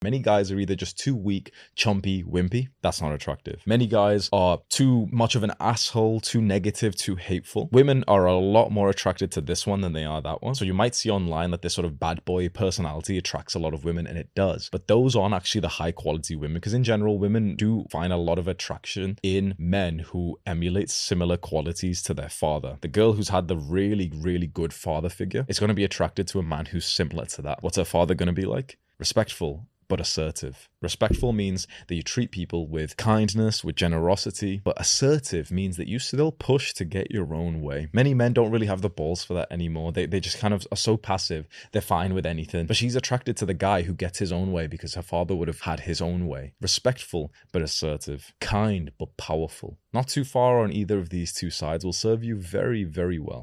Many guys are either just too weak, chumpy, wimpy. That's not attractive. Many guys are too much of an asshole, too negative, too hateful. Women are a lot more attracted to this one than they are that one. So you might see online that this sort of bad boy personality attracts a lot of women, and it does. But those aren't actually the high quality women, because in general, women do find a lot of attraction in men who emulate similar qualities to their father. The girl who's had the really, really good father figure is going to be attracted to a man who's similar to that. What's her father going to be like? Respectful, but assertive. Respectful means that you treat people with kindness, with generosity, but assertive means that you still push to get your own way. Many men don't really have the balls for that anymore. They just kind of are so passive, they're fine with anything. But she's attracted to the guy who gets his own way because her father would have had his own way. Respectful, but assertive. Kind, but powerful. Not too far on either of these two sides will serve you very, very well.